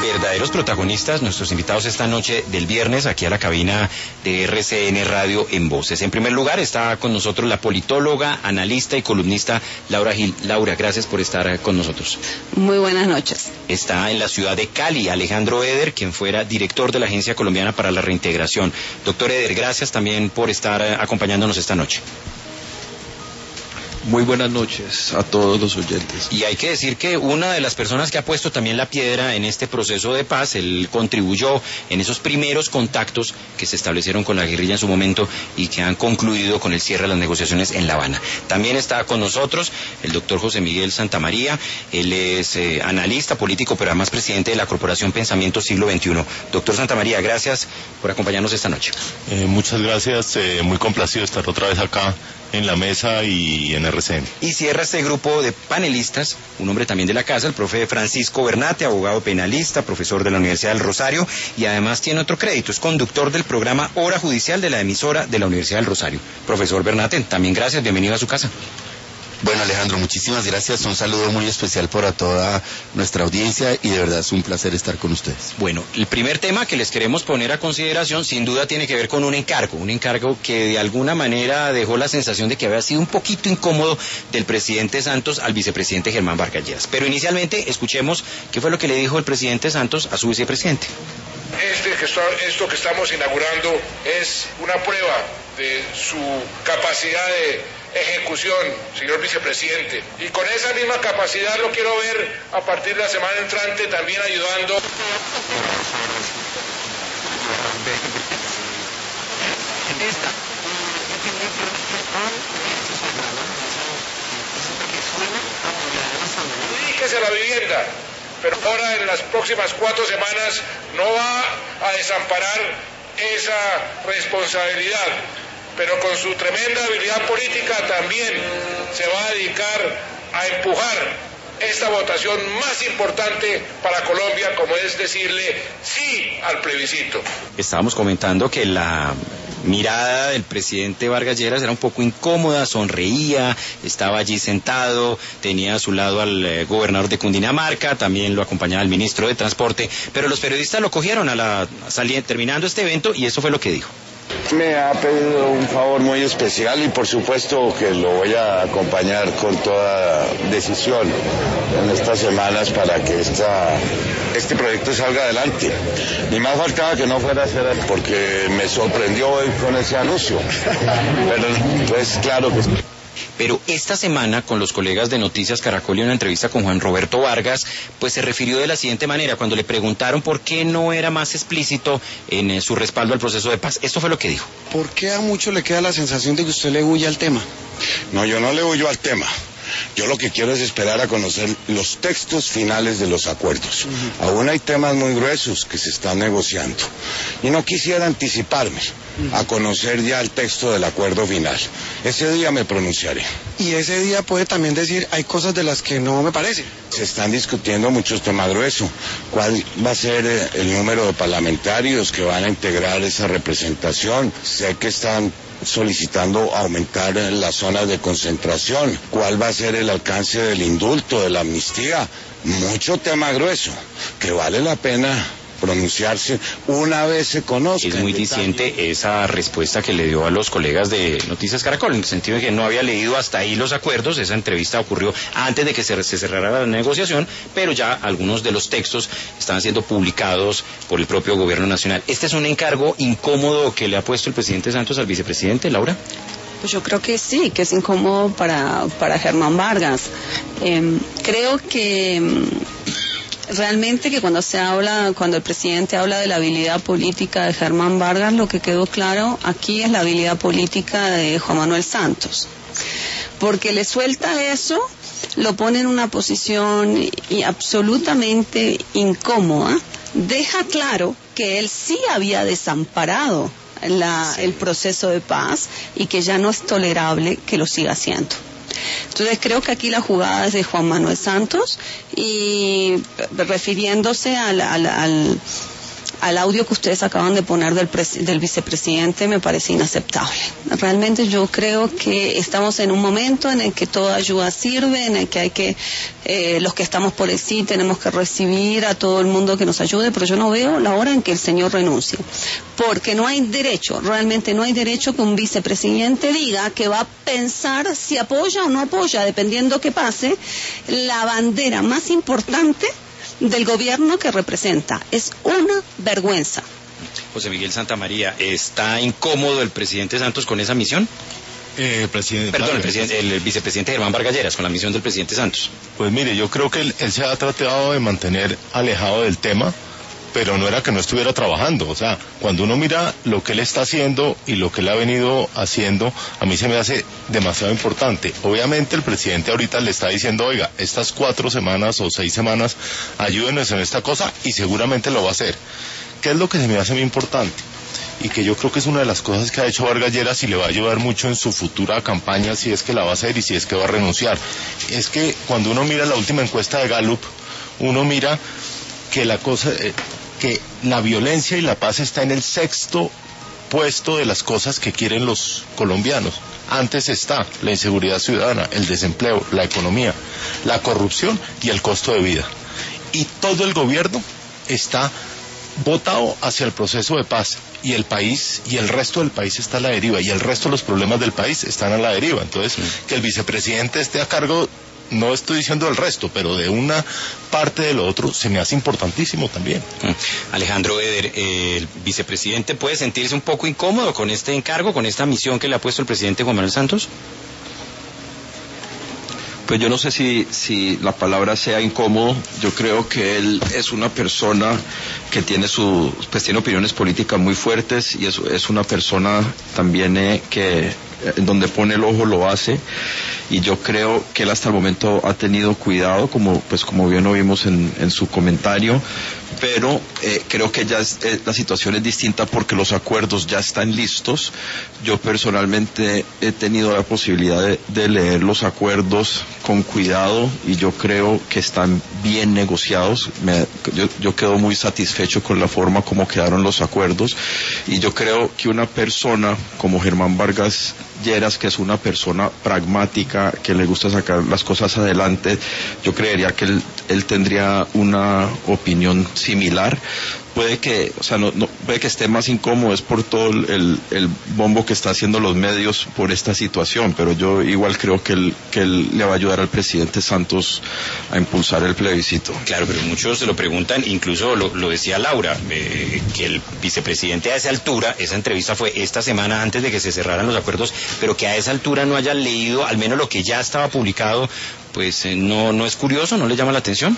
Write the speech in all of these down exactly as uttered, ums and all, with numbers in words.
verdaderos protagonistas, nuestros invitados esta noche del viernes aquí a la cabina de R C N Radio en Voces. En primer lugar está con nosotros la politóloga, analista y columnista Laura Gil. Laura, gracias por estar con nosotros. Muy buenas noches. Está en la ciudad de Cali Alejandro Eder, quien fuera director de la Agencia Colombiana para la Reintegración. Doctor Eder, gracias también por estar acompañándonos esta noche. Muy buenas noches a todos los oyentes. Y hay que decir que una de las personas que ha puesto también la piedra en este proceso de paz, él contribuyó en esos primeros contactos que se establecieron con la guerrilla en su momento y que han concluido con el cierre de las negociaciones en La Habana. También está con nosotros el doctor José Miguel Santamaría, él es eh, analista político, pero además presidente de la Corporación Pensamiento Siglo veintiuno. Doctor Santamaría, gracias por acompañarnos esta noche. Eh, muchas gracias, eh, muy complacido de estar otra vez acá en la mesa y en R C N. Y cierra este grupo de panelistas, un hombre también de la casa, el profe Francisco Bernate, abogado penalista, profesor de la Universidad del Rosario, y además tiene otro crédito, es conductor del programa Hora Judicial de la emisora de la Universidad del Rosario. Profesor Bernate, también gracias, bienvenido a su casa. Bueno, Alejandro, muchísimas gracias, un saludo muy especial para toda nuestra audiencia y de verdad es un placer estar con ustedes. Bueno, el primer tema que les queremos poner a consideración sin duda tiene que ver con un encargo, un encargo que de alguna manera dejó la sensación de que había sido un poquito incómodo del presidente Santos al vicepresidente Germán Vargas Lleras. Pero inicialmente escuchemos qué fue lo que le dijo el presidente Santos a su vicepresidente. Este que está, esto que estamos inaugurando es una prueba de su capacidad de ejecución, señor vicepresidente. Y con esa misma capacidad lo quiero ver a partir de la semana entrante también ayudando. Dedíquese a la vivienda, pero ahora en las próximas cuatro semanas no va a desamparar esa responsabilidad, pero con su tremenda habilidad política también se va a dedicar a empujar esta votación más importante para Colombia, como es decirle sí al plebiscito. Estábamos comentando que la mirada del presidente Vargas Lleras era un poco incómoda, sonreía, estaba allí sentado, tenía a su lado al eh, gobernador de Cundinamarca, también lo acompañaba el ministro de Transporte, pero los periodistas lo cogieron a la salida, terminando este evento, y eso fue lo que dijo. Me ha pedido un favor muy especial y por supuesto que lo voy a acompañar con toda decisión en estas semanas para que esta, este proyecto salga adelante. Ni más faltaba que no fuera a ser porque me sorprendió hoy con ese anuncio. Pero pues claro que... Pero esta semana, con los colegas de Noticias Caracol y una entrevista con Juan Roberto Vargas, pues se refirió de la siguiente manera, cuando le preguntaron por qué no era más explícito en eh, su respaldo al proceso de paz. Esto fue lo que dijo. ¿Por qué a muchos le queda la sensación de que usted le huye al tema? No, yo no le huyo al tema. Yo lo que quiero es esperar a conocer los textos finales de los acuerdos. Uh-huh. Aún hay temas muy gruesos que se están negociando. Y no quisiera anticiparme uh-huh. a conocer ya el texto del acuerdo final. Ese día me pronunciaré. Y ese día puede también decir, hay cosas de las que no me parecen. Se están discutiendo muchos temas gruesos. ¿Cuál va a ser el número de parlamentarios que van a integrar esa representación? Sé que están solicitando aumentar las zonas de concentración. ¿Cuál va a ser el alcance del indulto, de la amnistía? Mucho tema grueso que vale la pena pronunciarse una vez se conozca. Es muy diciente esa respuesta que le dio a los colegas de Noticias Caracol, en el sentido de que no había leído hasta ahí los acuerdos. Esa entrevista ocurrió antes de que se, se cerrara la negociación, pero ya algunos de los textos están siendo publicados por el propio gobierno nacional. ¿Este es un encargo incómodo que le ha puesto el presidente Santos al vicepresidente, Laura? Pues yo creo que sí, que es incómodo para, para Germán Vargas. Eh, creo que... Realmente que cuando se habla, cuando el presidente habla de la habilidad política de Germán Vargas, lo que quedó claro aquí es la habilidad política de Juan Manuel Santos. Porque le suelta eso, lo pone en una posición y absolutamente incómoda, deja claro que él sí había desamparado la, sí. el proceso de paz y que ya no es tolerable que lo siga haciendo. Entonces creo que aquí la jugada es de Juan Manuel Santos y refiriéndose al, al, al, al audio que ustedes acaban de poner del, del vicepresidente me parece inaceptable. Realmente yo creo que estamos en un momento en el que toda ayuda sirve, en el que hay que, eh, los que estamos por el sí tenemos que recibir a todo el mundo que nos ayude, pero yo no veo la hora en que el señor renuncie, porque no hay derecho, realmente no hay derecho que un vicepresidente diga que va a pensar si apoya o no apoya, dependiendo que pase, la bandera más importante del gobierno que representa. Es una vergüenza. José Miguel Santamaría, ¿está incómodo el presidente Santos con esa misión? Eh, presidente, Perdón, claro, el, presidente, el vicepresidente Germán Vargas Lleras con la misión del presidente Santos. Pues mire, yo creo que él, él se ha tratado de mantener alejado del tema, pero no era que no estuviera trabajando. O sea, cuando uno mira lo que él está haciendo y lo que él ha venido haciendo, a mí se me hace demasiado importante. Obviamente el presidente ahorita le está diciendo, oiga, estas cuatro semanas o seis semanas, ayúdenos en esta cosa, y seguramente lo va a hacer. ¿Qué es lo que se me hace muy importante? Y que yo creo que es una de las cosas que ha hecho Vargas Lleras y le va a ayudar mucho en su futura campaña, si es que la va a hacer y si es que va a renunciar. Es que cuando uno mira la última encuesta de Gallup, uno mira que la cosa, eh, que la violencia y la paz está en el sexto puesto de las cosas que quieren los colombianos. Antes está la inseguridad ciudadana, el desempleo, la economía, la corrupción y el costo de vida. Y todo el gobierno está votado hacia el proceso de paz, y el país y el resto del país está a la deriva, y el resto de los problemas del país están a la deriva. Entonces, mm. que el vicepresidente esté a cargo, no estoy diciendo del resto, pero de una parte de lo otro, se me hace importantísimo también. Mm. Alejandro Eder, eh, ¿el vicepresidente puede sentirse un poco incómodo con este encargo, con esta misión que le ha puesto el presidente Juan Manuel Santos? Pues yo no sé si, si la palabra sea incómodo. Yo creo que él es una persona que tiene su, pues tiene opiniones políticas muy fuertes, y es, es una persona también eh, que en donde pone el ojo lo hace, y yo creo que él hasta el momento ha tenido cuidado, como pues como bien oímos en, en su comentario, pero eh, creo que ya es, eh, la situación es distinta porque los acuerdos ya están listos. Yo personalmente he tenido la posibilidad de, de leer los acuerdos con cuidado, y yo creo que están bien negociados. Me, yo, yo quedo muy satisfecho con la forma como quedaron los acuerdos, y yo creo que una persona como Germán Vargas Lleras, que es una persona pragmática, que le gusta sacar las cosas adelante, yo creería que él, él tendría una opinión similar. Puede que, o sea, no, no, puede que esté más incómodo, es por todo el, el bombo que está haciendo los medios por esta situación, pero yo igual creo que él, que él le va a ayudar al presidente Santos a impulsar el plebiscito. Claro, pero muchos se lo preguntan, incluso lo, lo decía Laura, eh, que el vicepresidente a esa altura, esa entrevista fue esta semana antes de que se cerraran los acuerdos, pero que a esa altura no haya leído al menos lo que ya estaba publicado, pues eh, no, no es curioso, no le llama la atención.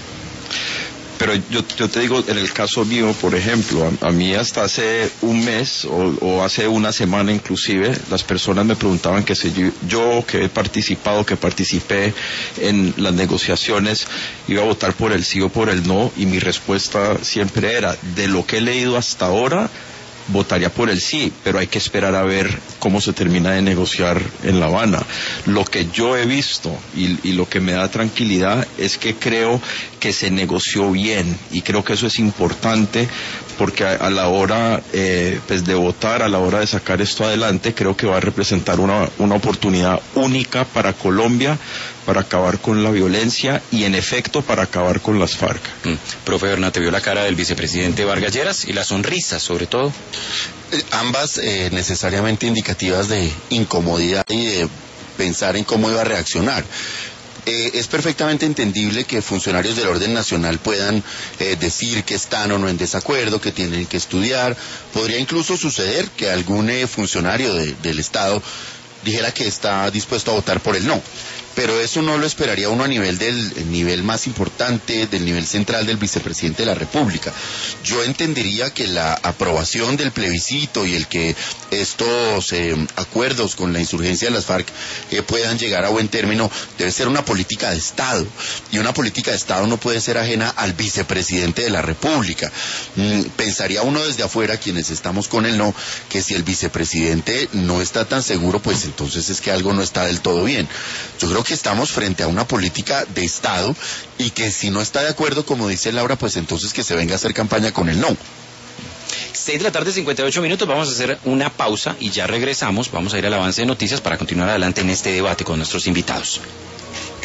Pero yo, yo te digo, en el caso mío, por ejemplo, a, a mí hasta hace un mes o, o hace una semana inclusive, las personas me preguntaban que si yo, yo que he participado, que participé en las negociaciones, iba a votar por el sí o por el no, y mi respuesta siempre era, de lo que he leído hasta ahora, votaría por el sí, pero hay que esperar a ver cómo se termina de negociar en La Habana. Lo que yo he visto y, y lo que me da tranquilidad es que creo que se negoció bien, y creo que eso es importante, porque a, a la hora eh, pues de votar, a la hora de sacar esto adelante, creo que va a representar una, una oportunidad única para Colombia, para acabar con la violencia y en efecto para acabar con las FARC. Mm. Profe Bernate, ¿vio la cara del vicepresidente Vargas Lleras y la sonrisa sobre todo? Eh, ambas eh, necesariamente indicativas de incomodidad y de pensar en cómo iba a reaccionar. Eh, es perfectamente entendible que funcionarios del orden nacional puedan eh, decir que están o no en desacuerdo, que tienen que estudiar. Podría incluso suceder que algún eh, funcionario de, del Estado dijera que está dispuesto a votar por el no. Pero eso no lo esperaría uno a nivel del nivel más importante, del nivel central del vicepresidente de la República. Yo entendería que la aprobación del plebiscito y el que estos eh, acuerdos con la insurgencia de las FARC eh, puedan llegar a buen término debe ser una política de Estado. Y una política de Estado no puede ser ajena al vicepresidente de la República. Mm, pensaría uno desde afuera, quienes estamos con el no, que si el vicepresidente no está tan seguro, pues entonces es que algo no está del todo bien. Yo creo que estamos frente a una política de Estado, y que si no está de acuerdo, como dice Laura, pues entonces que se venga a hacer campaña con el no. seis de la tarde, cincuenta y ocho minutos, vamos a hacer una pausa y ya regresamos. Vamos a ir al avance de noticias para continuar adelante en este debate con nuestros invitados.